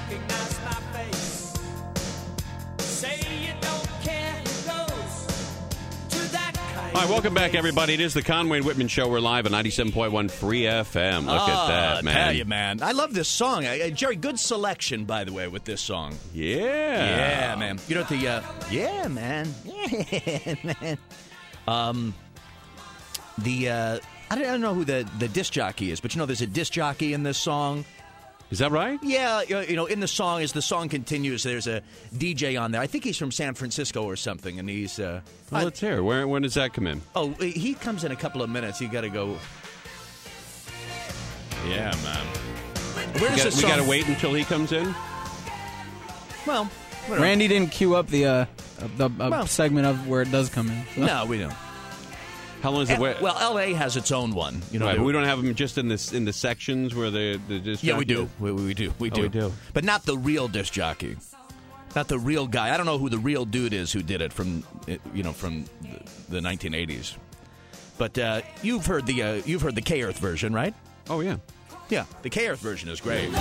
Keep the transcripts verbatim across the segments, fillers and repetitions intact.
recognize my face. Say you don't care who goes to that kind. All right, welcome back, everybody. It is the Conway and Whitman Show. We're live at ninety-seven point one Free F M. Look oh, at that, man. I tell you, man. I love this song. Uh, Jerry, good selection, by the way, with this song. Yeah. Yeah, man. You know what the, uh, yeah, man. Yeah, man. Um, the, uh, I don't, I don't know who the, the disc jockey is, but you know there's a disc jockey in this song. Is that right? Yeah, you know, in the song, as the song continues, there's a D J on there. I think he's from San Francisco or something, and he's... Uh, well, let's hear it. Where, when does that come in? Oh, he comes in a couple of minutes. You got to go... Yeah, man. Where's we got, the song? We got to wait until he comes in? Well... whatever. Randy didn't queue up the, uh, the uh, well, segment of where it does come in. So. No, we don't. How long is it? L- well, L A has its own one. You know, right, but we don't have them just in this in the sections where the the disc yeah, we jockey do. is? We, we do. We Oh, do. we do. But not the real disc jockey. Not the real guy. I don't know who the real dude is who did it from you know from the, the nineteen eighties. But uh, you've heard the uh, you've heard the K-Earth version, right? Oh yeah, yeah. The K-Earth version is great.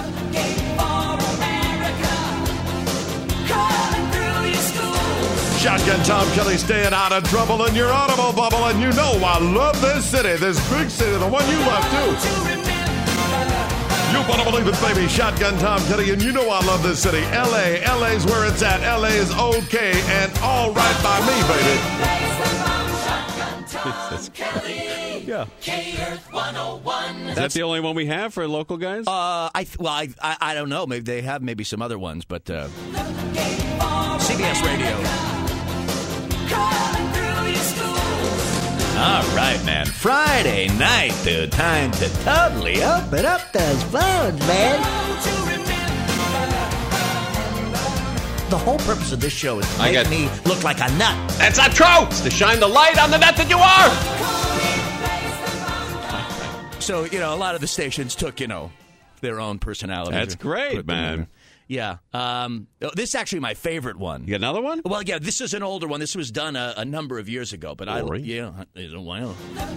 Shotgun Tom Kelly staying out of trouble in your audible bubble, and you know I love this city, this big city, the one you love too. You better believe it, baby. Shotgun Tom Kelly, and you know I love this city. L A, L A's where it's at. L A is okay and all right by me, baby. Yeah. Is that the only one we have for local guys? Uh, I th- well, I, I I don't know. Maybe they have maybe some other ones, but uh, C B S Radio. All right, man. Friday night, dude. Time to totally open up those phones, man. The whole purpose of this show is to I make got- me look like a nut. That's not true. It's to shine the light on the nut that you are. So, you know, a lot of the stations took, you know, their own personality. That's great, man. Yeah. Um, this is actually my favorite one. You got another one? Well, yeah, this is an older one. This was done a, a number of years ago, but I, Glory. yeah, it's a while.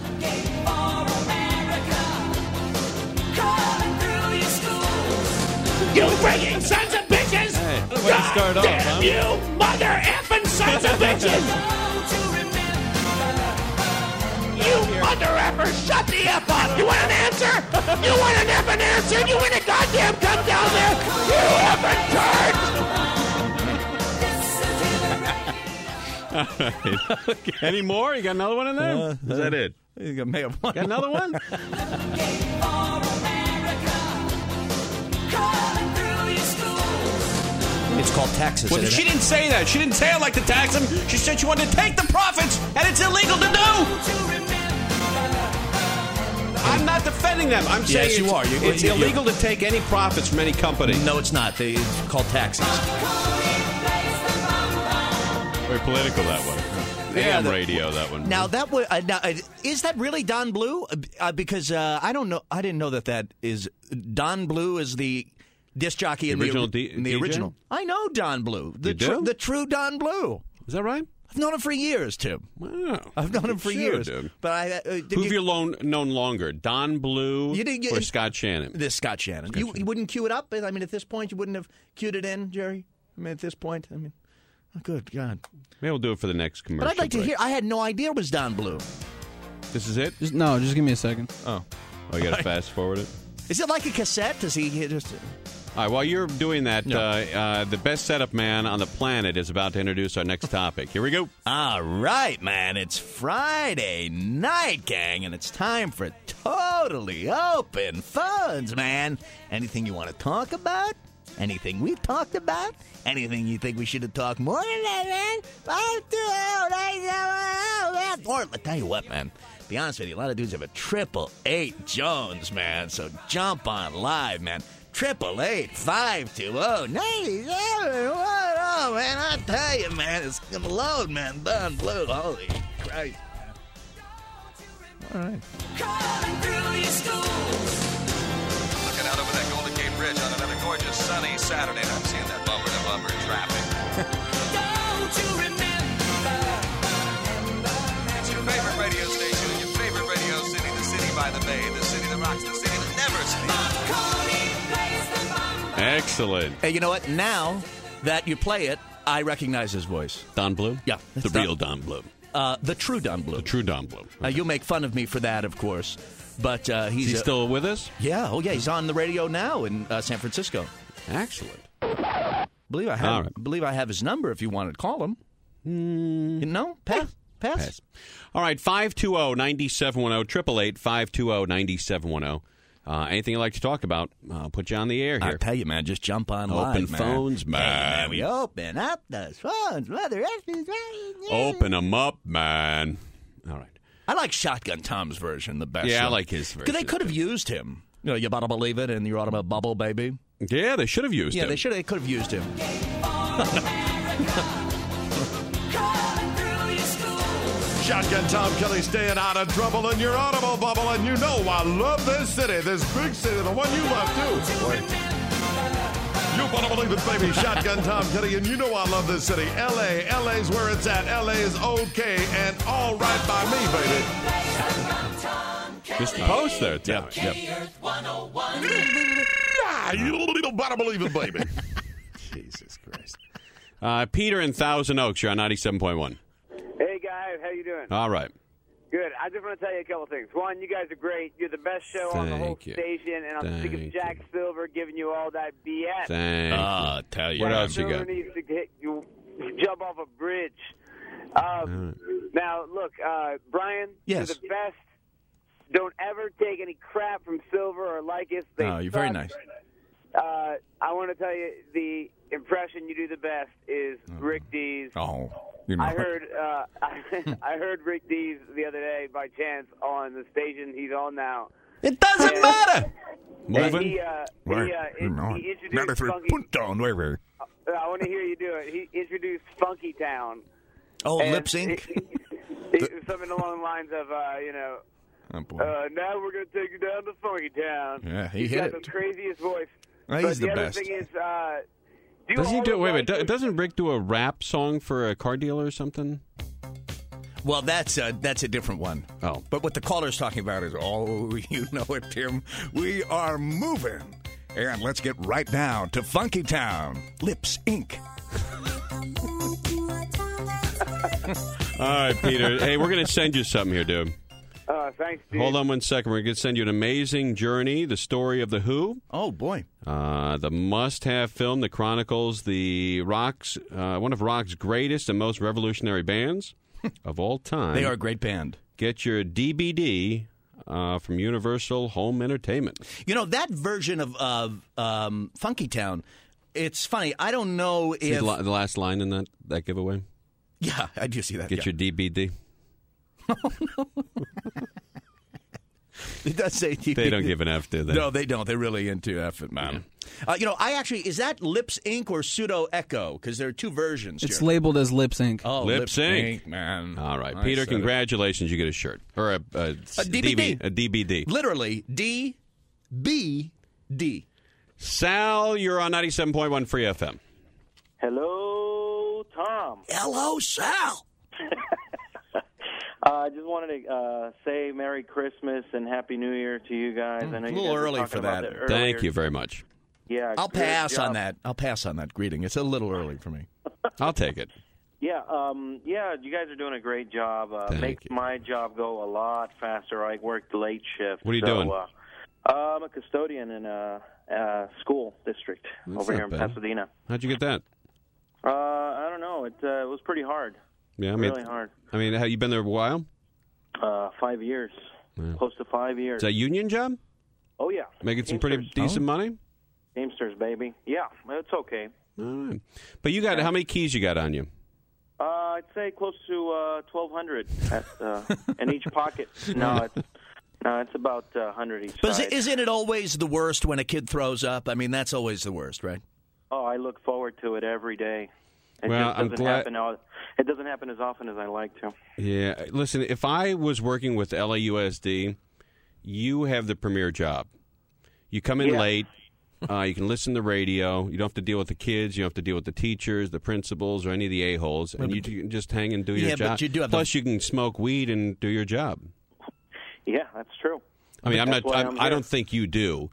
You freaking sons of bitches! Hey, way to start off, damn huh? you mother effing sons of bitches! You mother effer, shut the F up! You want an answer? You want an effing answer? You want a goddamn come down there? You effing turd! All right. Any more? You got another one in there? Uh, Is that it? You may have one. Got another one? It's called taxes. Well, she didn't say that. She didn't say I'd like to tax them. She said she wanted to take the profits, and it's illegal to do. I'm not defending them. I'm saying Yes, you it's, are. You- it's you- illegal to take any profits from any company. No, it's not. They, it's called taxes. Very political, that one. Yeah, A M the- radio, that one. Now that was uh, now, uh, is that really Don Blue? Uh, because uh, I don't know. I didn't know that that is Don Blue is the disc jockey in original the, D- in the D J? original. I know Don Blue, the You do? tr- the true Don Blue. Is that right? I've known him for years, Tim. Wow. I've known him for Sure, years. dude. But I, uh, did Who've you, you known, known longer, Don Blue You didn't get- or Scott Shannon? this Scott Shannon? Scott you, Shannon. you wouldn't cue it up. I mean, at this point, you wouldn't have cued it in, Jerry. I mean, at this point, I mean, oh, good God. Maybe we'll do it for the next commercial. But I'd like to break. hear. I had no idea it was Don Blue. This is it? Just, no, just give me a second. Oh. Oh, you got to fast forward it? Is it like a cassette? Does he he just? All right, while you're doing that, No. uh, uh, the best setup man on the planet is about to introduce our next topic. Here we go. All right, man. It's Friday night, gang, and it's time for Totally Open Phones, man. Anything you want to talk about? Anything we've talked about? Anything you think we should have talked more than that, man? Or, I'll tell you what, man. Be honest with you, a lot of dudes have a triple eight Jones, man. So jump on live, man. Triple eight five two zero ninety seven. What? Oh, man, I tell you, man, it's gonna load, man. Don Blue, holy Christ. All right. Looking out over that Golden Gate Bridge on another gorgeous sunny Saturday, and I'm seeing that bumper to bumper traffic. It's your favorite radio station in your favorite radio city, the city by the bay, the city that rocks, the city that never sleeps. Excellent. And you know what? Now that you play it, I recognize his voice. Don Blue? Yeah. The it's real Don Blue. Uh, the true Don Blue. The true Don Blue. Uh, you'll make fun of me for that, of course. But uh, he's Is he uh, still with us? Yeah. Oh, yeah. He's on the radio now in uh, San Francisco. Excellent. believe I have. All right. believe I have his number. If you want to call him. Mm. No. Pass. Pass. Pass. All right. five two zero, nine seven one zero. Triple eight five two zero, nine seven one zero. Uh, anything you'd like to talk about, I'll put you on the air here. I tell you, man, just jump on Open live, man. phones, man. Hey, man. We open up those phones, mother. Open them up, man. All right. I like Shotgun Tom's version the best. Yeah, I though. like his version. They could have used him. You know, you better believe it, and you ought to bubble, baby. Yeah, they should have used Yeah, him. they should. They could have used him. Shotgun Tom Kelly staying out of trouble in your audible bubble, and you know I love this city, this big city, the one you love too. Boy. You better believe it, baby. Shotgun Tom Kelly, and you know I love this city. L A, L A's where it's at. L A is okay and all right by me, baby. Just the post there, Tom. Yep, yep. Ah, you better believe it, baby. Jesus Christ. Uh, Peter in Thousand Oaks, you're on ninety-seven point one. Hey, guys. How you doing? All right. Good. I just want to tell you a couple things. One, you guys are great. You're the best show on the whole Thank you. station, and I'm sick of Thank Jack Silver giving you all that B S. Thank Ah, you. tell you. What Jack else you Silver got? needs to get you jump off a bridge. Um, now, look, uh, Brian, Yes. you're the best. Don't ever take any crap from Silver or Lycus. They Oh, you're very suck. nice. Uh, I want to tell you the impression you do the best is Rick Dees. Oh, you're I not. heard uh, I heard Rick Dees the other day by chance on the station he's on now. It doesn't And- matter. And Moving? he, uh, he, uh, he, he introduced Funky. down, Uh, I want to hear you do it. He introduced Funky Town. Oh, And lip sync. It, it, it, something along the lines of, uh, you know, Oh, boy. uh, now we're going to take you down to Funky Town. Yeah, he He's hit got it. the craziest voice. Well, But he's the the other best. thing is, uh, do Does he all do? the Wait, wait. voices- do- Doesn't Rick do a rap song for a car dealer or something? Well, that's uh, that's a different one. Oh. But what the caller's talking about is, oh, you know it, Tim. We are moving. And let's get right down to Funky Town. Lips Incorporated. All right, Peter. Hey, we're going to send you something here, dude. Uh, thanks, dude. Hold on one second. We're going to send you an amazing journey, the story of The Who. Oh, boy. Uh, the must-have film that chronicles the rock's uh, one of rock's greatest and most revolutionary bands of all time. They are a great band. Get your D V D uh, from Universal Home Entertainment. You know, that version of, of um, Funky Town, it's funny. I don't know See if... the, la- the last line in that, that giveaway? Yeah, I do see that. Get yeah. your D V D. It does say D V D. They don't give an F, do they? No, they don't. They're really into F it, man. Uh, you know, I actually, is that Lips Incorporated or Pseudo Echo? Because there are two versions It's here. labeled as Lip Sync. Oh, Lip Lips Sync. Inc, man. All right, I Peter, said it. congratulations. You get a shirt. Or a, a, A D V D. A D V D. Literally, D B D. Sal, you're on ninety-seven point one Free F M. Hello, Tom. Hello, Sal. Uh, I just wanted to uh, say Merry Christmas and Happy New Year to you guys. I know a you little guys were early talking for about that. earlier. Thank you very much. Yeah, I'll good pass job. on that. I'll pass on that greeting. It's a little early for me. I'll take it. Yeah, um, yeah, you guys are doing a great job. Uh, Thank makes you. my job go a lot faster. I work the late shift. What are you so, doing? Uh, uh, I'm a custodian in a, a school district That's over not here in bad. Pasadena. How'd you get that? Uh, I don't know. It, uh, it was pretty hard. Yeah, I mean, really hard. I mean, have you been there a while? Uh, five years. Yeah. Close to five years. Is that a union job? Oh, yeah. Making some pretty Teamsters. decent money? Teamsters, baby. Yeah, it's okay. All right. But you got, how many keys you got on you? Uh, I'd say close to uh, twelve hundred at, uh, in each pocket. No, it's, no, it's about uh, one hundred each But is side. it, isn't it always the worst when a kid throws up? I mean, that's always the worst, right? Oh, I look forward to it every day. It Well, just I'm doesn't glad- happen. all- It doesn't happen as often as I like to. Yeah. Listen, if I was working with L A U S D, you have the premier job. You come in Yeah. late. Uh, you can listen to radio. You don't have to deal with the kids. You don't have to deal with the teachers, the principals, or any of the a-holes. And you can just hang and do your Yeah, but job. you do have Plus, you can smoke weed and do your job. Yeah, that's true. I mean, I'm That's not. why I'm, I'm I here. don't think you do. Right.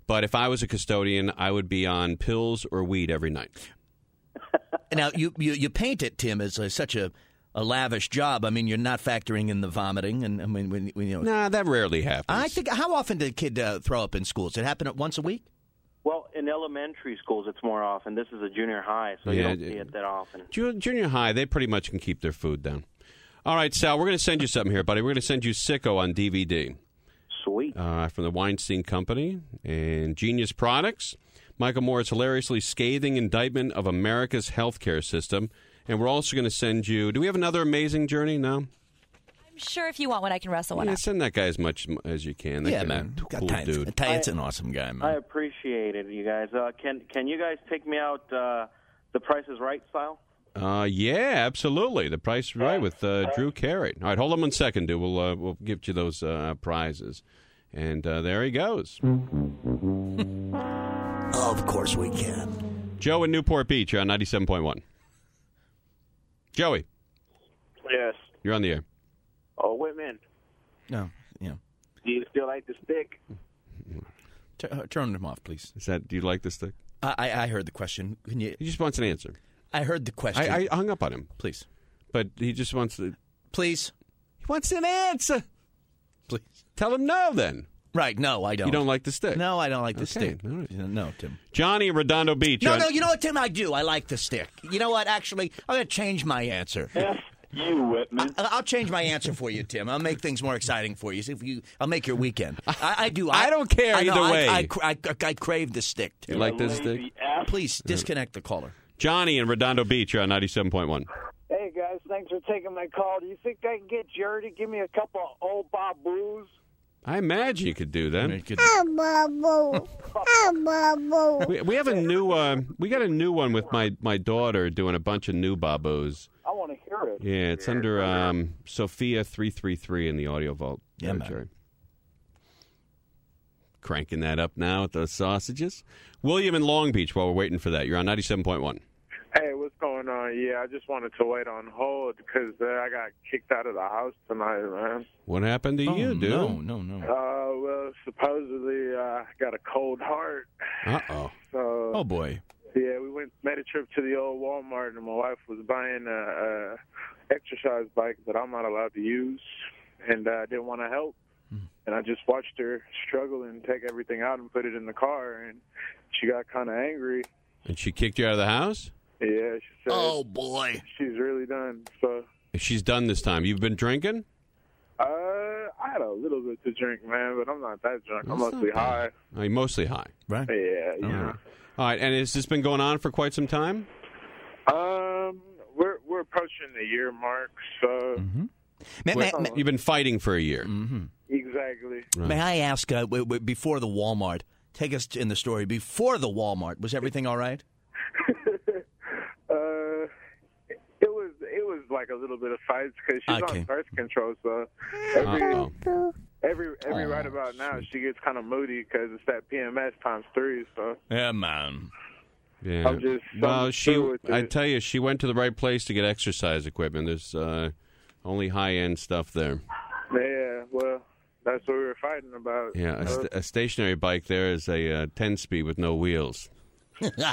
But if I was a custodian, I would be on pills or weed every night. Now, you, you, you paint it, Tim, as a, such a, a lavish job. I mean, you're not factoring in the vomiting. and I mean, when, when, you know. Nah, that rarely happens. I think, how often did a kid uh, throw up in school? Does it happen once a week? Well, in elementary schools, it's more often. This is a junior high, so you Yeah, don't see it- it that often. Ju- Junior high, they pretty much can keep their food down. All right, Sal, we're going to send you something here, buddy. We're going to send you Sicko on D V D. Sweet. Uh, from the Weinstein Company and Genius Products. Michael Moore's hilariously scathing indictment of America's healthcare system. And we're also going to send you... Do we have another amazing journey? No? I'm sure if you want one, I can wrestle one Yeah, up. send that guy as much as you can. That Yeah, guy's man. a Got Cool time. dude. It's an awesome guy, I man. appreciate it, you guys. Uh, can can you guys take me out uh, the Price is Right style? Uh, yeah, absolutely. The Price is Right with uh, Drew Carey. All right, hold on one second, dude. We'll, uh, we'll give you those uh, prizes. And uh, there he goes. Of course we can. Joe in Newport Beach, you're on ninety-seven point one. Joey, Yes. you're on the air. Oh, Whitman, No, yeah. do you still like the stick? T- uh, turn him off, please. Is that? Do you like this stick? I, I I heard the question. Can you? He just wants an answer. I heard the question. I, I hung up on him, please, but he just wants to. please, He wants an answer. please. Tell him no, then. Right? No, I don't. You don't like the stick? No, I don't like the Okay, stick. all right. No, Tim. Johnny in Redondo Beach. No, you're no. on- You know what, Tim? I do. I like the stick. You know what? Actually, I'm going to change my answer. F you, Whitman. I- I'll change my answer for you, Tim. I'll make things more exciting for you. See if you, I'll make your weekend. I, I do. I, I don't care I know, either I- way. I, I, I, I crave the stick, Tim. You like this stick? Please disconnect the caller. Johnny in Redondo Beach. You're on ninety-seven point one. Hey, guys, thanks for taking my call. Do you think I can get Jerry to give me a couple of old Baboos? I imagine you could do that. Babu. We, we have a new. Uh, we got a new one with my, my daughter doing a bunch of new babos. I want to hear it. Yeah, it's under um, Sophia three three three in the audio vault. Yeah, There, man. Jerry. Cranking that up now with those sausages. William in Long Beach. While we're waiting for that, you're on ninety-seven point one. Hey, what's going on? Yeah, I just wanted to wait on hold because uh, I got kicked out of the house tonight, man. What happened to Oh, you, dude? No, no, no. Uh, well, supposedly uh, I got a cold heart. Uh oh. So, Oh boy. yeah, we went made a trip to the old Walmart, and my wife was buying a, a exercise bike that I'm not allowed to use, and I uh, didn't want to help. And I just watched her struggle and take everything out and put it in the car, and she got kind of angry. And she kicked you out of the house? Yeah, she said Oh boy. she's really done. So, She's done this time. You've been drinking? uh, I had a little bit to drink, man, but I'm not that drunk. I'm That's mostly not bad. high. Oh, you're mostly high. Right. Yeah, you know. All right, and has this been going on for quite some time? Um, we're we're approaching the year mark, so May, may, Well, may, You've been fighting for a year. exactly. may I ask, uh, w- w- before the Walmart, take us in the story. Before the Walmart, was everything all right? Uh, it was it was like a little bit of fights because she's Okay. on birth control, so every Uh-oh. every every Oh, right about now she gets kind of moody because it's that P M S times three. So Yeah, man. Yeah. I'm just- well, I'm she. through with I it. tell you, she went to the right place to get exercise equipment. There's uh, only high end stuff there. yeah, well, that's what we were fighting about. Yeah, a, Uh, st- a stationary bike there is a uh, ten speed with no wheels. yeah,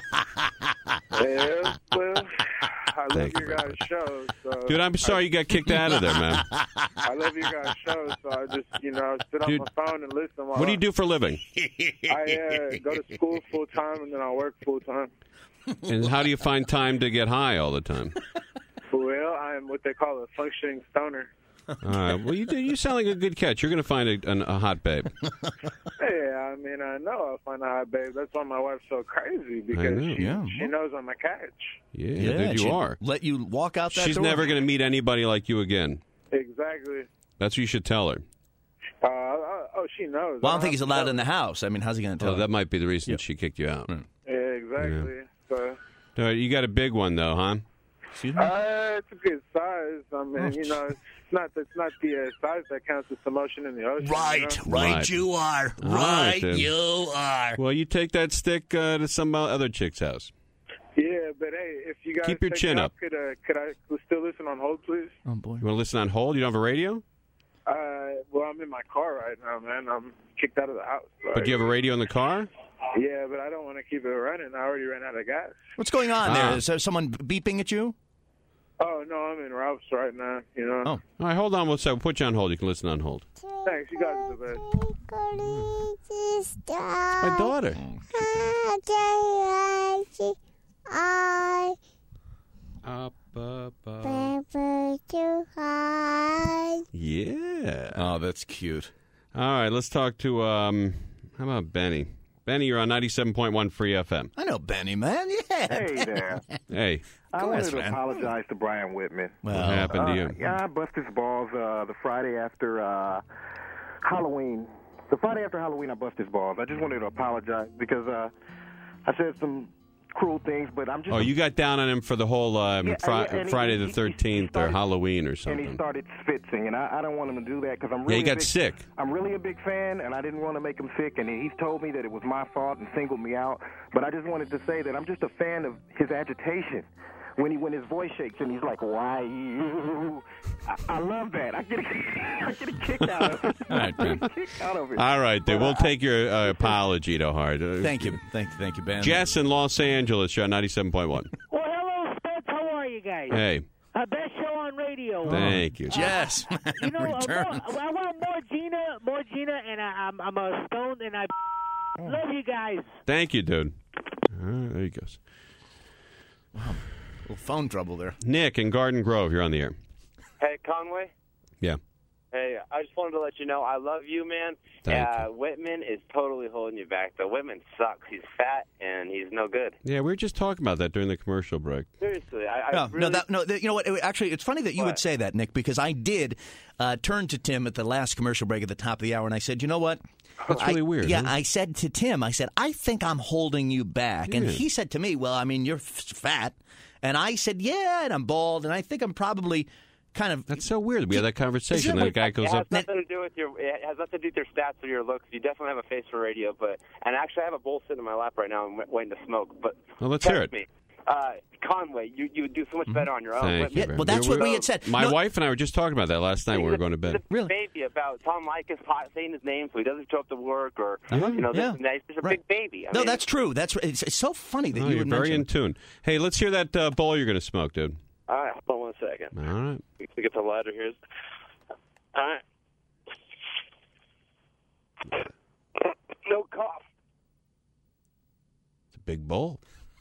well, I love Thank you your very guys' show. So Dude, I'm sorry you got kicked out of there, man. I love your guys' show, so I just you know sit on Dude, my phone and listen. While What do I- you do for a living? I uh, go to school full time and then I work full time. And how do you find time to get high all the time? Well, I'm what they call a functioning stoner. All right. Well, you do, you sound like a good catch. You're going to find a, an, a hot babe. Yeah, I mean, I know I'll find a hot babe. That's why my wife's so crazy because know, she, yeah. she knows I'm a catch. Yeah, Yeah, dude, you she'd are. Let you walk out that She's door. never going to meet anybody like you again. Exactly. That's what you should tell her. Uh, oh, oh, she knows. Well, I don't think have he's to allowed tell in the her. house. I mean, how's he going to tell Oh, her? that might be the reason she kicked you out. Yeah, exactly. So, All right, you got a big one, though, huh? Excuse me? uh, it's a good size. I mean, Oh, you know, it's not it's not the uh, size that counts. It's the motion in the ocean. Right, You know? right, Right. you are. All right, Right, then. you are. Well, you take that stick uh, to some uh, other chick's house. Yeah, but hey, if you guys Keep your take chin it up. Could uh, could I still listen on hold, please? Oh, boy. You want to listen on hold? You don't have a radio? Uh, well, I'm in my car right now, man. I'm kicked out of the house. But do you have a radio in the car? Yeah, but I don't want to keep it running. I already ran out of gas. What's going on Ah. there? Is there someone beeping at you? Oh, no, I'm in Ralph's right now, you know. Oh. All right, hold on one second. We'll put you on hold. You can listen on hold. Thanks, you guys are the best. My daughter. Up, up, up. Yeah. Oh, that's cute. All right, let's talk to, um, how about Benny? Benny, you're on ninety-seven point one Free F M. I know Benny, man. Yeah. Hey there. Hey. I Of wanted course, to man. apologize to Brian Whitman. Well, What happened to Uh, you? yeah, I busted his balls uh, the Friday after uh, Halloween. The Friday after Halloween, I busted his balls. I just wanted to apologize because uh, I said some cruel things, but I'm just... Oh, you got down on him for the whole um, Yeah, fri- yeah, and he- Friday he- the he- he thirteenth or started- Halloween or and he something. started spitzing, and I, I don't want him to do that because I'm Yeah, really he got a big, sick. I'm really a big fan, and I didn't want to make him sick, and he's told me that it was my fault and singled me out. But I just wanted to say that I'm just a fan of his agitation. When he when his voice shakes and he's like, "Why you?" I, I love that. I get a, I get a kick out of it. All right, I Ben. get a kick out of it. All right, dude. But We'll I- take your uh, apology to heart. Uh, Thank you. Thank you, thank you, Ben. Jess in Los Angeles, you're on ninety-seven point one. Well, hello, Spence. How are you guys? Hey, Uh, best show on radio. thank you. Jess. You know, uh, Return. more, I want more Gina, more Gina, and I, I'm, I'm a stone, and I love you guys. Thank you, dude. All right, there he goes. Little phone trouble there. Nick in Garden Grove, you're on the air. Hey, Conway. Yeah. Hey, I just wanted to let you know I love you, man. Thank uh, Whitman is totally holding you back. The Whitman sucks. He's fat and he's no good. Yeah, we were just talking about that during the commercial break. Seriously, I, I No, really. no, that, no. that- You know what? it- Actually, it's funny that you would say that, Nick, because I did uh, turn to Tim at the last commercial break at the top of the hour, and I said, "You know what? That's really I- weird, Yeah, huh? I said to Tim, I said, I think I'm holding you back, and Yeah. he said to me, "Well, I mean, you're f- fat," and I said, "Yeah, and I'm bald, and I think I'm probably kind of." That's so weird. We had that conversation, Isn't and it the guy goes it has up. nothing to do with your. It has nothing to do with your stats or your looks. You definitely have a face for radio, but and actually I have a bowl sitting in my lap right now. I'm waiting to smoke. But Well, let's text hear it. Me. Uh, Conway, you you would do so much better on your own. Thank Whitman. you. very well, that's much. what we had said. My No- wife and I were just talking about that last night when we were going to bed. Really? Baby about Tom Likas saying his name so he doesn't show up to work or Uh-huh. you know this Yeah. and that. He's just a Right. big baby. I No, mean, that's true. That's it's, it's so funny that Oh, you you're would very mention in tune. Hey, let's hear that uh, bowl you're going to smoke, dude. All right, hold on one second. All right. We get the lighter here. All right. No cough. It's a big bowl.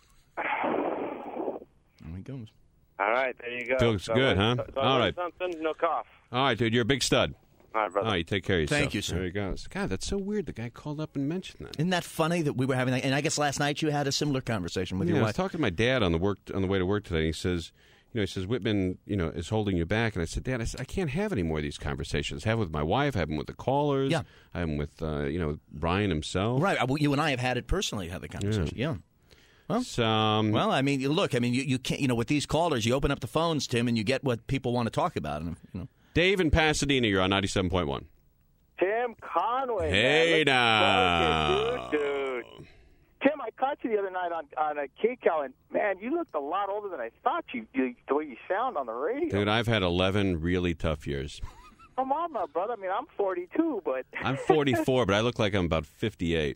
There he goes. All right, there you go. Feels So, good, uh, huh? so I All learned right. Something, no cough. All right, dude. You're a big stud. All right, brother. All right, you take care of yourself. Thank you, sir. There he goes. God, that's so weird. The guy called up and mentioned that. Isn't that funny that we were having that? And I guess last night you had a similar conversation with Yeah, your I was wife. talking to my dad on the work on the way to work today. And he says, you know, he says Whitman, you know, is holding you back. And I said, Dad, I, said, I can't have any more of these conversations. I have with my wife. I have them with the callers. Yeah. I have them with, uh, you know, Brian himself. Right. Well, you and I have had it personally, had the conversation. Yeah. Well, So, um, well, I mean, you look, I mean, you, you can't, you know, with these callers, you open up the phones, Tim, and you get what people want to talk about. And, you know. Dave in Pasadena, you're on ninety-seven point one. Tim Conway. Hey, man. now. Look, dude, dude. Tim, I caught you the other night on on a K-Cal, and man, you looked a lot older than I thought you. you the way you sound on the radio. Dude, I've had eleven really tough years. Come on, my brother. I mean, I'm forty-two, but I'm forty-four, but I look like I'm about fifty-eight.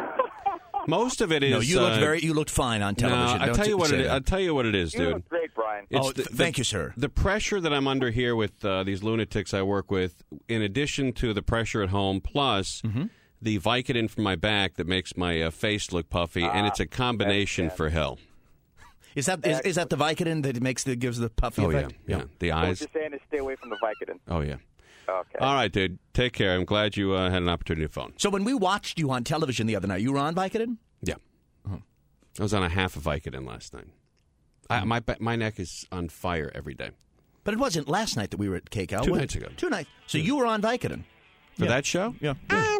Most of it is. No, you looked uh, very, you looked fine on television. No, I Don't tell you what say it is. that. I'll tell you what it is, you dude. look great, Brian. It's Oh, the- th- the- thank you, sir. The pressure that I'm under here with uh, these lunatics I work with, in addition to the pressure at home, plus Mm-hmm. the Vicodin from my back that makes my uh, face look puffy, and it's a combination for hell. Is that is, is that the Vicodin that makes the gives the puffy Oh yeah, effect? yeah. The So what eyes. you're saying is stay away from the Vicodin. Oh yeah. Okay. All right, dude. Take care. I'm glad you uh, had an opportunity to phone. So when we watched you on television the other night, you were on Vicodin? Yeah. I was on a half of Vicodin last night. I, my ba- my neck is on fire every day. But it wasn't last night that we were at K-Cal. Two was it? nights ago. Two nights. So you were on Vicodin. For Yeah. that show? Yeah.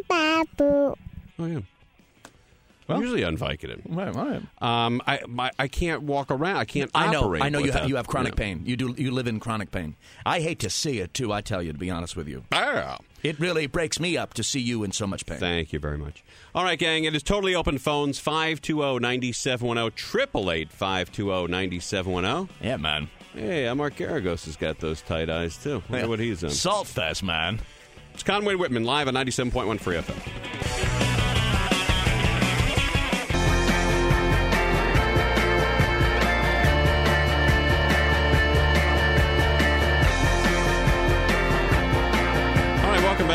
Oh, yeah. Well- I'm usually on Vicodin. Right, all right. Um, I my, I can't walk around. I can't I know. operate. I know you without- have, you have chronic yeah. pain. You do. You live in chronic pain. I hate to see it too. I tell you, to be honest with you, Ah. it really breaks me up to see you in so much pain. Thank you very much. All right, gang. It is totally open phones. five two zero, nine seven one zero. Triple eight five two zero, nine seven one zero. Yeah, man. Hey, uh, Mark Garagos has got those tight eyes too. Wonder Yeah. what he's on. Salt fest, man. It's Conway Whitman live on ninety-seven point one Free F M.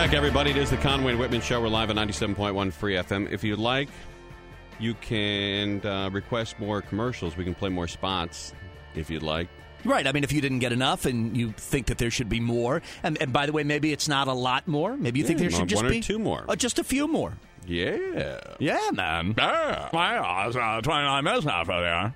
back, everybody. It is the Conway and Whitman Show. We're live at ninety-seven point one Free F M. If you'd like, you can uh, request more commercials. We can play more spots if you'd like. Right. I mean, if you didn't get enough and you think that there should be more, and, and by the way, maybe it's not a lot more. Maybe you think Yeah, there should just one or be two more. Uh, just a few more. Yeah. Yeah, man. Yeah. Well, it's uh, twenty-nine minutes now for there.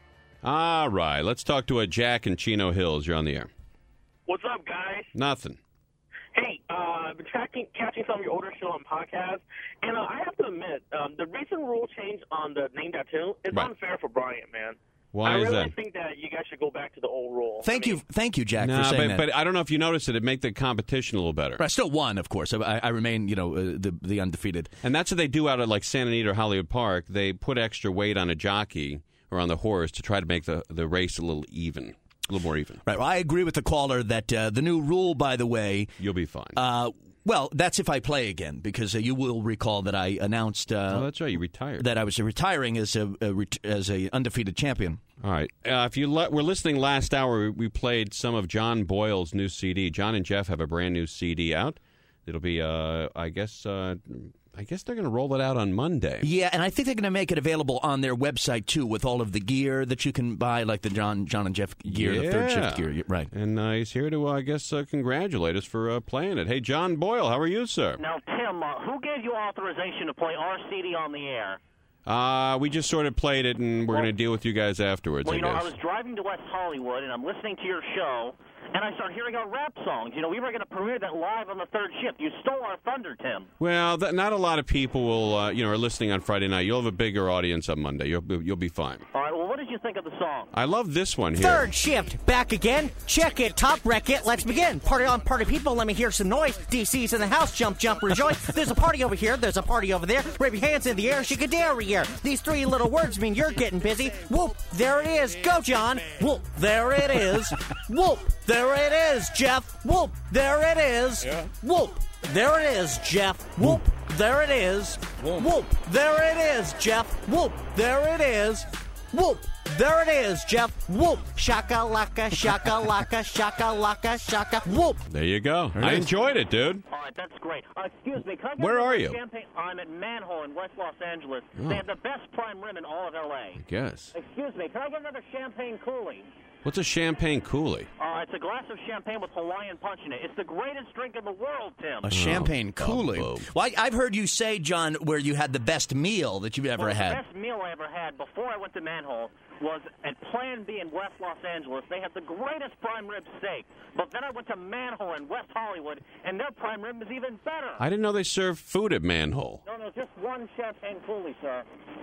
All right. Let's talk to a Jack in Chino Hills. You're on the air. What's up, guys? Nothing. Hey, uh, I've been tracking, catching some of your older show on podcasts, and uh, I have to admit, um, the recent rule change on the name tattoo is Right. unfair for Brian, man. Why I is really that? think that you guys should go back to the old rule. Thank you, thank you, Jack, Nah, for saying but, that. but I don't know if you noticed it. It make the competition a little better. But I still won, of course. I, I remain, you know, uh, the the undefeated. And that's what they do out at like Santa Anita or Hollywood Park. They put extra weight on a jockey or on the horse to try to make the, the race a little even, a little more even. Right. Well, I agree with the caller that uh, the new rule, by the way, you'll be fine. Uh, well, that's if I play again, because uh, you will recall that I announced. Uh, oh, that's right. You retired. That I was retiring as a, a ret- as a undefeated champion. All right. Uh, if you le- were listening last hour, we played some of John Boyle's new C D. John and Jeff have a brand new C D out. It'll be, uh, I guess, uh, I guess they're going to roll it out on Monday. Yeah, and I think they're going to make it available on their website too, with all of the gear that you can buy, like the John, John and Jeff gear, the third shift Yeah. gear. Right. And uh, he's here to, uh, I guess, uh, congratulate us for uh, playing it. Hey, John Boyle, how are you, sir? Now, Tim, uh, who gave you authorization to play our C D on the air? Uh, we just sort of played it, and we're going to deal with you guys afterwards, Well, I you know, guess. I was driving to West Hollywood, and I'm listening to your show, and I started hearing our rap songs. You know, we were going to premiere that live on the third shift. You stole our thunder, Tim. Well, th- not a lot of people will, uh, you know, are listening on Friday night. You'll have a bigger audience on Monday. You'll you'll be fine. All right, well, what did you think of the song? I love this one here. Third shift, back again. Check it, top wreck it, let's begin. Party on, party people, let me hear some noise. D C's in the house, jump, jump, rejoice. There's a party over here, there's a party over there. Wave your hands in the air, shake a derriere. These three little words mean you're getting busy. Whoop, there it is. Go, John. Whoop, there it is. Whoop, there it is, Jeff. Whoop, there it is. Yeah. Whoop, there it is, Jeff. Whoop, there it is. Whoop, there it is, Jeff. Whoop, there it is. Whoop, there it is, Jeff. Whoop, shaka laka, shaka laka, shaka laka, shaka. Whoop. There you go. There it I is. enjoyed it, dude. All right, that's great. Uh, excuse me, can I get Where another are you? Champagne? I'm at Manhole in West Los Angeles. Oh. They have the best prime rib in all of L A. I guess. Excuse me, can I get another champagne coolie? What's a champagne coolie? Uh, it's a glass of champagne with Hawaiian punch in it. It's the greatest drink in the world, Tim. A champagne coolie. Well, I, I've heard you say, John, where you had the best meal that you've ever well, had. The best meal I ever had before I went to Manhole was at Plan B in West Los Angeles. They had the greatest prime rib steak. But then I went to Manhole in West Hollywood, and their prime rib is even better. I didn't know they served food at Manhole. No, no, just one champagne coolie, sir.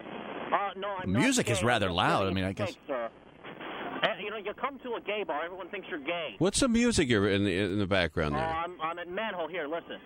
Uh, no, I'm The not music is gay. rather I'm just loud. getting I mean, a I guess. steak, sir. And, you know, you come to a gay bar, everyone thinks you're gay. What's the music you're in the, in the background Uh, there? I'm, I'm at Manhole here. Listen.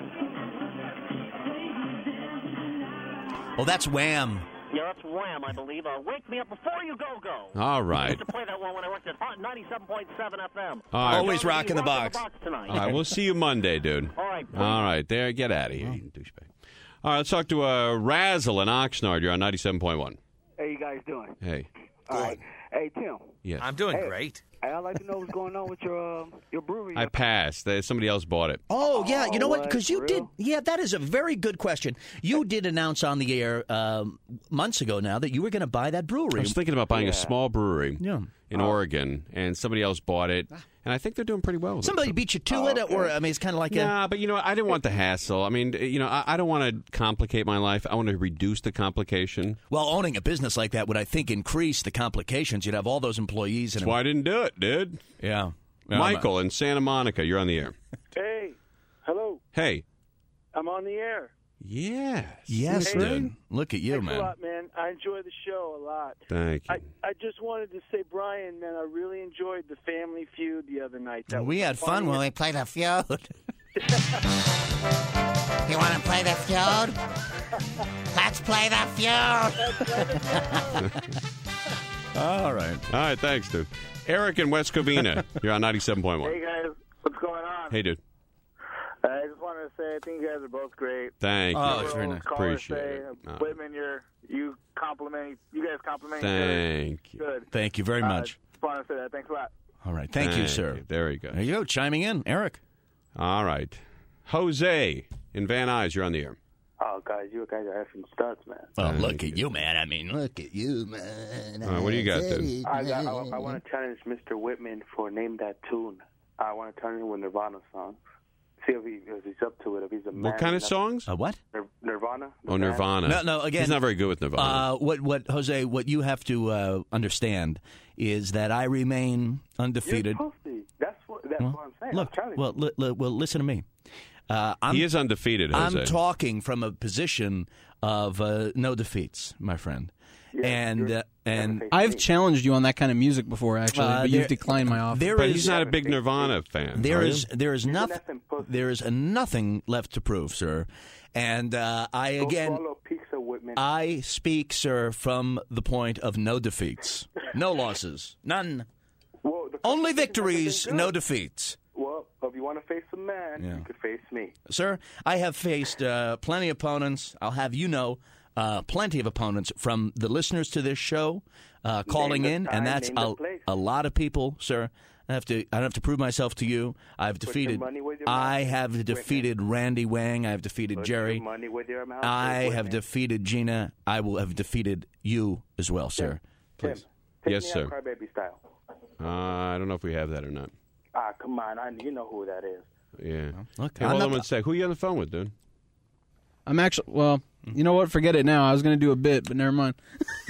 Oh, that's Wham. Yeah, that's Wham, I believe. Uh, Wake Me Up Before You Go Go. All right. I used to play that one when I worked at Hot ninety-seven point seven F M. All right. Always John, rocking the you box. tonight. All right, we'll see you Monday, dude. All right, please. All right, there, get out of here, you douchebag. All right, let's talk to uh, Razzle in Oxnard. You're on ninety-seven point one. How you guys doing? Hey. All right. Hey, Tim. Yes. I'm doing great. Hey, I'd like to know what's going on with your uh, your brewery. I passed. There's somebody else bought it. Oh, yeah. You know what? what? Because you For did. real? Yeah, that is a very good question. You did announce on the air um, months ago now that you were going to buy that brewery. I was thinking about buying a Yeah. small brewery Yeah. in Oh. Oregon, and somebody else bought it, and I think they're doing pretty well with Somebody it. beat you to it, or I mean, it's kind of like Nah, but you know, I didn't want the hassle. I mean, you know, I, I don't want to complicate my life. I want to reduce the complication. a. Well, owning a business like that would, I think, increase the complications. You'd have all those employees. That's And why I didn't do it, dude. Yeah. Michael in Santa Monica, you're on the air. Hey, hello. Hey. I'm on the air. Yes. Yes, Hey, dude. Look at you, Thanks man. a lot, man. I enjoy the show a lot. Thank you. I, I just wanted to say, Brian, man, I really enjoyed the Family Feud the other night. That We was had the fun when we funniest- played a feud. You want to play the feud? Let's play the feud. All right. All right, thanks, dude. Eric in West Covina, you're on ninety-seven point one. Hey guys, what's going on? Hey, dude. Uh, I just wanted to say I think you guys are both great. Thank you. Oh, it's very nice. Appreciate it. Uh, Whitman, you're you compliment you guys compliment. Thank each other. Good. Thank you very Uh, much. just wanted to say that. Thanks a lot. All right. Thank you, sir. There you go. There you go. Chiming in, Eric. All right. Jose in Van Nuys, you're on the air. Oh, guys, you guys are effing studs, man. Oh, look at you, man. I mean, look at you, man. All right, what do you got, dude? I, got, I, I want to challenge Mister Whitman for Name That Tune. I want to challenge him with Nirvana song. See if, he, if he's up to it, if he's a man. What kind of enough. songs? A what? Nir- Nirvana. Oh, Nirvana. No, no, again. He's not very good with Nirvana. Uh, what, what, Jose, what you have to uh, understand is that I remain undefeated. You're pussy. That's what, that's well, what I'm saying. Look, I'm challenging well, li- li- well, listen to me. Uh, I'm, he is undefeated, Jose. I'm talking from a position of uh, no defeats, my friend. Yeah, and uh, and I've challenged you on that kind of music before, actually, Uh, but there- you've declined my offer. there but is- he's not a big Nirvana fan. There are is you? there is You're nothing an effing pussy. there is nothing left to prove, sir. And uh, I Go again swallow pizza, Whitman. I speak, sir, from the point of no defeats, no losses, none, Well, the only competition's victories, never been no good. defeats. Well, if you want to face a man, Yeah. you could face me. Sir, I have faced uh, plenty of opponents. I'll have you know, uh, plenty of opponents from the listeners to this show uh, calling the in, time, and that's name the a, place. a lot of people, sir. I have to. I don't have to prove myself to you. I've Put your defeated. money where your I mouth is, have Whitney. defeated Randy Wang. I have defeated Put Jerry. your money where your mouth I is, have Whitney. defeated Gina. I will have defeated you as well, sir. Tim, Please. take Yes, me sir. out Crybaby style. Uh, I don't know if we have that or not. Ah, come on. I, you know who that is. Yeah. Look, Hey, I'm hold not on one the- sec. Who are you on the phone with, dude? I'm actually, well, you know what? Forget it now. I was going to do a bit, but never mind.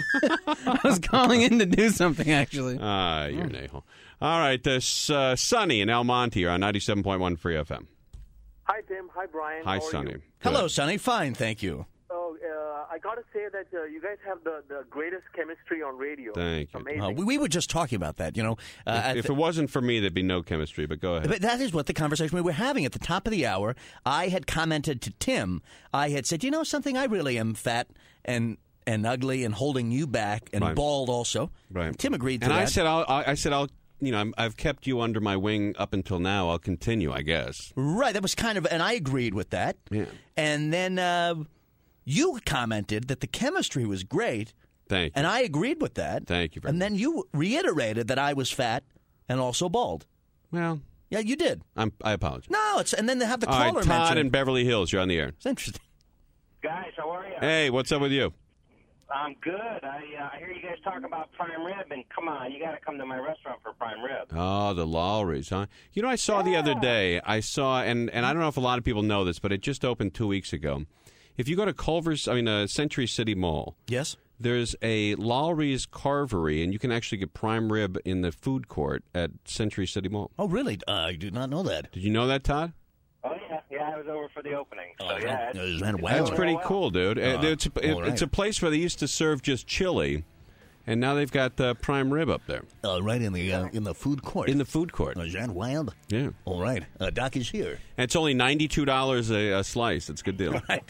I was calling in to do something, actually. Ah, you're an a-hole. All right, this uh, Sonny in El Monte. You're on ninety-seven point one Free F M. Hi, Tim. Hi, Brian. Hi, How are Sonny. you? Hello, Sonny. Fine, thank you. Oh, uh, I got to say that uh, you guys have the, the greatest chemistry on radio. Thank you. Amazing. Uh, we, we were just talking about that, you know. Uh, at If the- it wasn't for me, there'd be no chemistry, but go ahead. But that is what the conversation we were having at the top of the hour. I had commented to Tim. I had said, you know something? I really am fat and and ugly and holding you back and Right. bald also. Right. Tim agreed to and that. I said, I'll, I I said, I'll, you know, I'm, I've kept you under my wing up until now. I'll continue, I guess. Right. That was kind of, and I agreed with that. Yeah. And then uh, you commented that the chemistry was great, Thank you. and I agreed with that. Thank you very And then you reiterated that I was fat and also bald. Well, yeah, you did. I'm, I apologize. No, it's and then they have the All caller right, Todd mention. in Beverly Hills. You're on the air. It's interesting. Guys, how are you? Hey, what's up with you? I'm good. I uh, I hear you guys talk about prime rib, and come on, you got to come to my restaurant for prime rib. Oh, the Lowry's, huh? You know, I saw the other day, I saw, and, and I don't know if a lot of people know this, but it just opened two weeks ago. If you go to Culver's, I mean, uh, Century City Mall, Yes. there's a Lowry's Carvery, and you can actually get prime rib in the food court at Century City Mall. Oh, really? Uh, I did not know that. Did you know that, Todd? Oh yeah, yeah, I was over for the opening. So Oh, yeah, that- it's- is that it's wow? That's going pretty well. cool, dude. Uh, Uh, it's, a, it- all it's a right. place where they used to serve just chili, and now they've got uh, prime rib up there. Uh, right in the uh, in the food court. In the food court. Is that wild? Yeah. All right. Uh, Doc is here. And it's only ninety-two dollars a, a slice. It's a good deal. Right.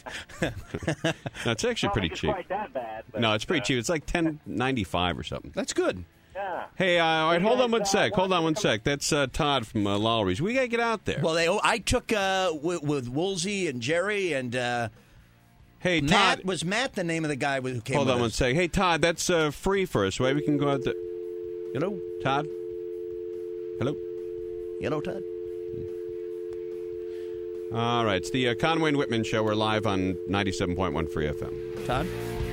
No, it's actually Not pretty like it's cheap. quite that bad. But, No, it's pretty uh, cheap. It's like ten ninety-five or something. That's good. Yeah. Hey, uh, all right, You hold on guys, one uh, sec. Hold want on to one come- sec. That's uh, Todd from uh, Lowry's. We got to get out there. Well, they. Oh, I took uh, with, with Woolsey and Jerry and uh, hey, Matt. Todd. Was Matt the name of the guy who came? Hold with on one us? sec. Hey, Todd, that's uh, free for us, right? We can go out there. Hello, Todd? Hello? Hello, Todd. All right, it's the uh, Conway and Whitman Show. We're live on ninety-seven point one Free F M. Todd.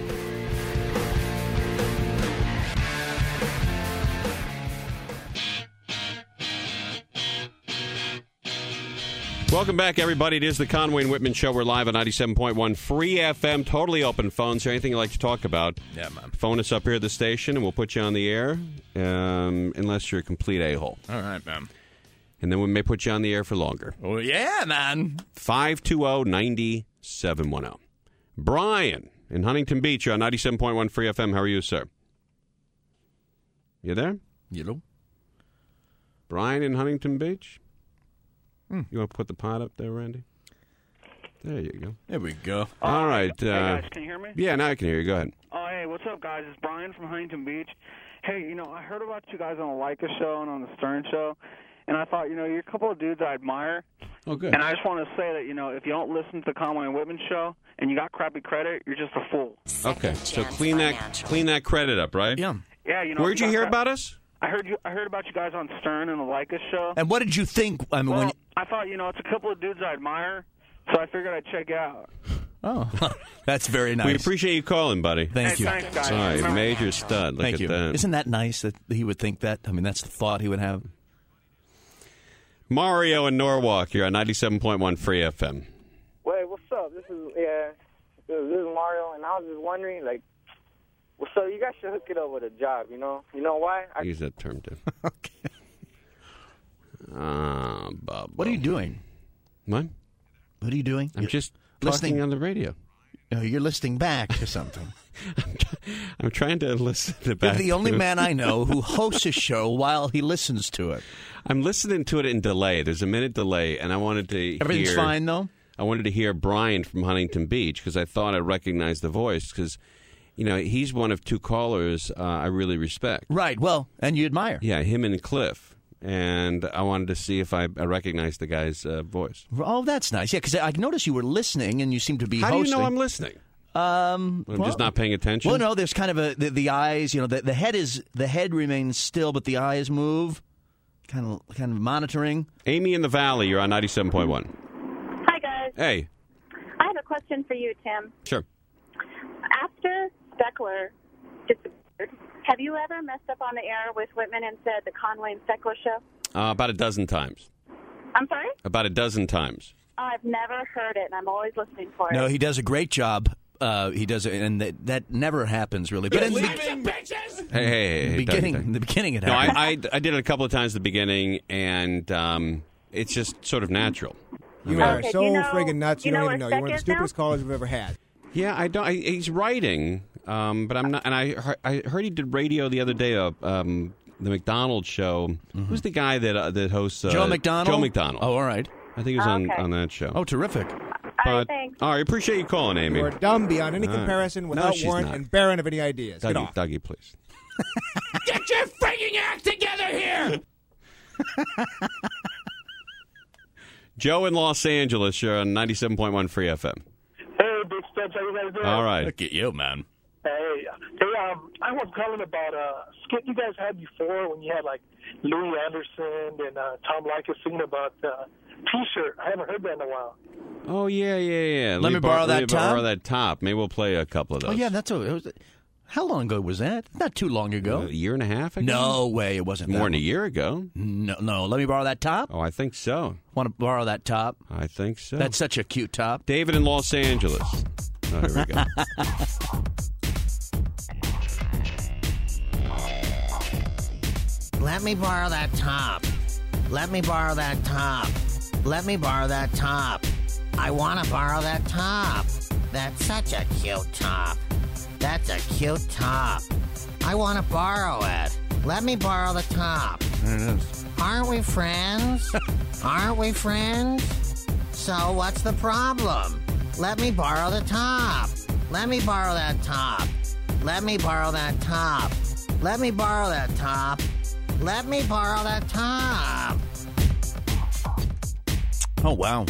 Welcome back, everybody. It is the Conway and Whitman Show. We're live on ninety-seven point one Free F M. Totally open phones. Anything you'd like to talk about, Yeah, man. phone us up here at the station, and we'll put you on the air, um, unless you're a complete a-hole. All right, man. And then we may put you on the air for longer. Oh yeah, man. five two zero, nine seven one zero. Brian in Huntington Beach. You're on ninety-seven point one Free F M. How are you, sir? You there? You know. Brian in Huntington Beach? Hmm. You want to put the pot up there, Randy? There you go. There we go. All right. Uh, Hey, guys, can you hear me? Yeah, now I can hear you. Go ahead. Oh, hey, what's up, guys? It's Brian from Huntington Beach. Hey, you know, I heard about you guys on the Leica show and on the Stern show, and I thought, you know, you're a couple of dudes I admire. Oh, good. And I just want to say that, you know, if you don't listen to the Conway and Whitman show and you got crappy credit, you're just a fool. Okay, so clean that clean that credit up, right? Yeah. Yeah, you know. Where'd if you got hear crap- about us? I heard you. I heard about you guys on Stern and the Leica show. And what did you think? I mean, well, when you... I thought, you know, it's a couple of dudes I admire, so I figured I'd check out. Oh, that's very nice. We appreciate you calling, buddy. Thank Hey, you. thanks, guys. All right, major stud. Look Thank at you. that. Isn't that nice that he would think that? I mean, that's the thought he would have. Mario in Norwalk. You're on ninety-seven point one Free F M. Wait, what's up? This is yeah, this is Mario, and I was just wondering, like, well, so you guys should hook it up with a job, you know? You know why? I, Use that term, too. Okay. Uh, What are you doing? What? What are you doing? I'm You're just listening talking on the radio. No, you're listening back to something. I'm trying to listen to You're back. the only to- man I know who hosts a show while he listens to it. I'm listening to it in delay. There's a minute delay, and I wanted to Everything's hear... fine, though? I wanted to hear Brian from Huntington Beach because I thought I recognized the voice because, you know, he's one of two callers uh, I really respect. Right, well, and you admire. Yeah, him and Cliff. And I wanted to see if I, I recognized the guy's uh, voice. Oh, that's nice. Yeah, because I noticed you were listening and you seem to be How hosting. do you know I'm listening? Um, I'm well, just not paying attention? Well, no, there's kind of a the, the eyes. You know, the, the head is the head remains still, but the eyes move. Kind of, kind of monitoring. Amy in the Valley, you're on ninety-seven point one. Hi, guys. Hey, I have a question for you, Tim. sure. After Steckler disappeared, have you ever messed up on the air with Whitman and said the Conway and Steckler show? Uh, about a dozen times. I'm sorry? About a dozen times. I've never heard it, and I'm always listening for it. No, he does a great job. Uh, he does it, and that, that never happens really. But in the, Hey, hey, hey, hey, beginning, Doug, Doug. the beginning, it No, I, happened. I, I did it a couple of times at the beginning, and um, it's just sort of natural. You are so friggin' nuts. You, you know don't even know. where You're one of the Steck is now? stupidest callers we've ever had. Yeah, I don't. I, he's writing, um, but I'm not. And I, heard- I heard he did radio the other day. Uh, um, the McDonald show. Who's the guy that uh, that hosts? Uh, Joe McDonald? Joe McDonald. Oh, all right. I think he was on, Okay. on that show. Oh, terrific. But, all right, appreciate you calling, Amy. You are dumb beyond any All right. comparison, No, without she's warrant, not. and barren of any ideas. Get Dougie, off. Dougie, please. Get your freaking act together here! Joe in Los Angeles, you're on ninety-seven point one Free F M. Hey, Big Steps, how you guys doing? All right. Look at you, man. Hey, hey, um, I was calling about a skit you guys had before when you had like Louis Anderson and uh, Tom Likas singing about uh, T-shirt. I haven't heard that in a while. Oh yeah, yeah, yeah. Let me borrow bar- that let me borrow top? that top. Maybe we'll play a couple of those. Oh, yeah, that's a. It was, how long ago was that? Not too long ago. A year and a half ago? No way, it wasn't More that than a long. year ago. No, no. Let me borrow that top. Oh, I think so. Want to borrow that top? I think so. That's such a cute top. David in Los Angeles. Oh, here we go. Let me borrow that top. Let me borrow that top. Let me borrow that top. I want to borrow that top. That's such a cute top. That's a cute top. I want to borrow it. Let me borrow the top. There it is. Aren't we friends? Aren't we friends? So what's the problem? Let me borrow the top. Let me borrow that top. Let me borrow that top. Let me borrow that top. Let me borrow that top. Oh, wow.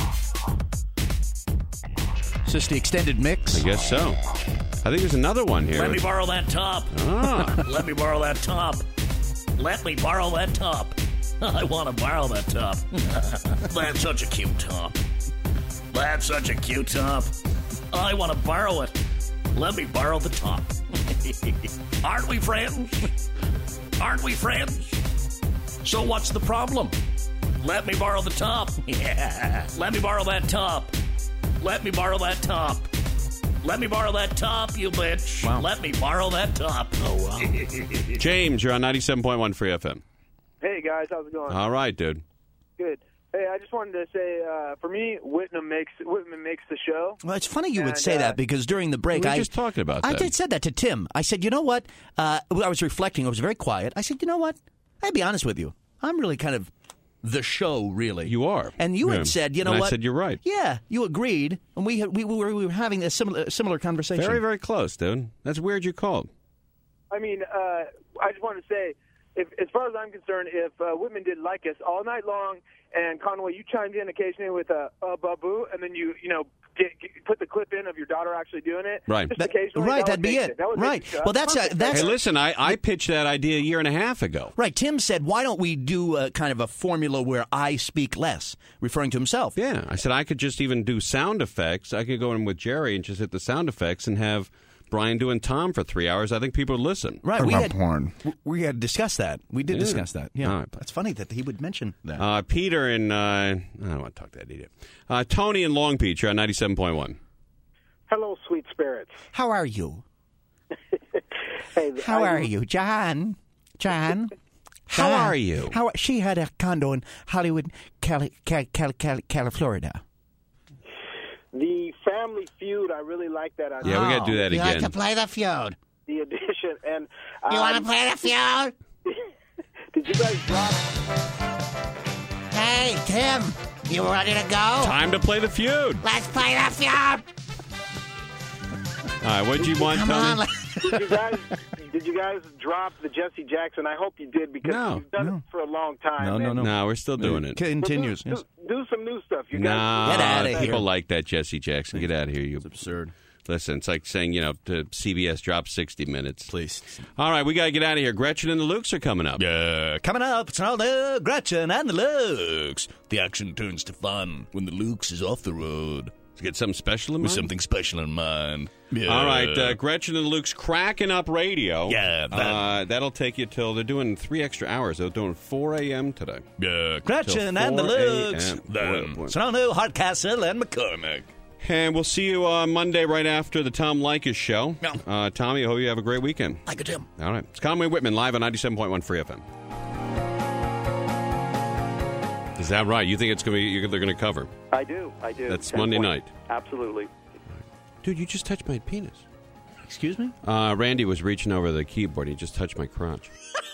Is this the extended mix? I guess so. I think there's another one here. Let me borrow that top. Ah. Let me borrow that top. Let me borrow that top. I want to borrow that top. That's such a cute top. That's such a cute top. I want to borrow it. Let me borrow the top. Aren't we friends? Aren't we friends? So what's the problem? Let me borrow the top. Yeah. Let me borrow that top. Let me borrow that top. Let me borrow that top, you bitch. Wow. Let me borrow that top. Oh, wow. James, you're on ninety-seven point one Free F M. Hey guys, how's it going? All right, dude. Good. Hey, I just wanted to say, uh, for me, Whitman makes Whitman makes the show. Well, it's funny you would And, say uh, that because during the break, We were I just talking about I that. did said that to Tim. I said, you know what? Uh, I was reflecting. I was very quiet. I said, you know what? I'll be honest with you. I'm really kind of the show, really. You are. And you Yeah. had said, you know And I what? said, you're right. Yeah, you agreed, and we had, we, we, were, we were having a similar similar conversation. Very, very close, dude. That's weird you called. I mean, uh, I just wanted to say, if, as far as I'm concerned, if uh, Whitman did Likas all night long, and Conway, you chimed in occasionally with a uh, uh, babu, and then you, you know, get, get, put the clip in of your daughter actually doing it. Right. Just That- occasionally, right, that would that'd be make it. That would Right. make it, uh, Well, that's a- perfect. that's- Hey, listen, I, I pitched that idea a year and a half ago. Right. Tim said, why don't we do a kind of a formula where I speak less, referring to himself. Yeah. I said I could just even do sound effects. I could go in with Jerry and just hit the sound effects and have Brian doing Tom for three hours. I think people would listen. Right. We had, w- we had discussed that. We did Yeah. discuss that. Yeah. All right. That's funny that he would mention that. Uh, Peter and, uh, I don't want to talk to that idiot. Uh, Tony in Long Beach, you're on ninety-seven point one. Hello, sweet spirits. How are you? Hey, How I- are you, John? John? How John? are you? How she had a condo in Hollywood, Cali, Cali, Cali, Cali, Cali Florida. The Family Feud, I really like that idea. Yeah, we got to do that you again. like to play the feud? The addition. And um, You want to play the feud? Did you guys drop? Hey, Tim, you ready to go? Time to play the feud. Let's play the feud. All right, what'd you want, Come Tony? on. Did you guys? Did you guys drop the Jesse Jackson? I hope you did because No, you've done it for a long time. No, and no, no. No, we're still doing it. Continues. Do, do, do some new stuff. You No, guys. Get outta here. people like that Jesse Jackson. Get out of here, you. It's absurd. Listen, it's like saying, you know, to C B S drop sixty minutes. Please. All right, we got to get out of here. Gretchen and the Lukes are coming up. Yeah, coming up, it's all the Gretchen and the Lukes. The action turns to fun when the Lukes is off the road. To get something special in With mind? something special in mind. Yeah. All right, uh, Gretchen and the Luke's cracking up radio. Yeah, that- uh, that'll take you till they're doing three extra hours. They're doing four a.m. today. Yeah, Gretchen Till and the four Lukes. a m. Then, Boy, boy. it's all new Hardcastle and McCormick. And we'll see you uh, Monday right after the Tom Leykis show. Yeah. Uh, Tommy, I hope you have a great weekend. Like a Tim. All right, it's Conway Whitman live on ninety-seven point one Free F M. Is that right? You think it's going to be? You're, they're going to cover? I do. I do. That's ten Monday point. night. Absolutely. Dude, you just touched my penis. Excuse me? Uh, Randy was reaching over the keyboard. He just touched my crotch.